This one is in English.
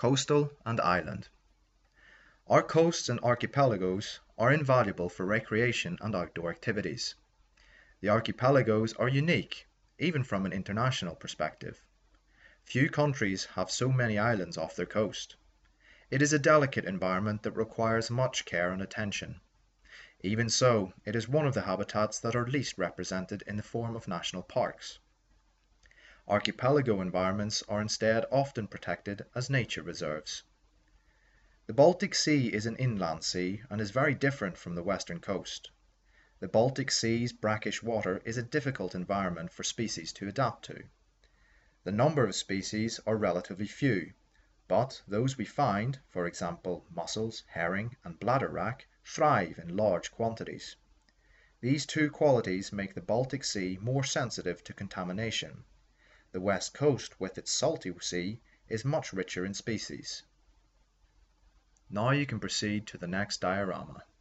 Coastal and island. Our coasts and archipelagos are invaluable for recreation and outdoor activities. The archipelagos are unique, even from an international perspective. Few countries have so many islands off their coast. It is a delicate environment that requires much care and attention. Even so, it is one of the habitats that are least represented in the form of national parks. Archipelago environments are instead often protected as nature reserves. The Baltic Sea is an inland sea and is very different from the western coast. The Baltic Sea's brackish water is a difficult environment for species to adapt to. The number of species are relatively few, but those we find, for example mussels, herring, and bladderwrack, thrive in large quantities. These two qualities make the Baltic Sea more sensitive to contamination. The west coast, with its salty sea, is much richer in species. Now you can proceed to the next diorama.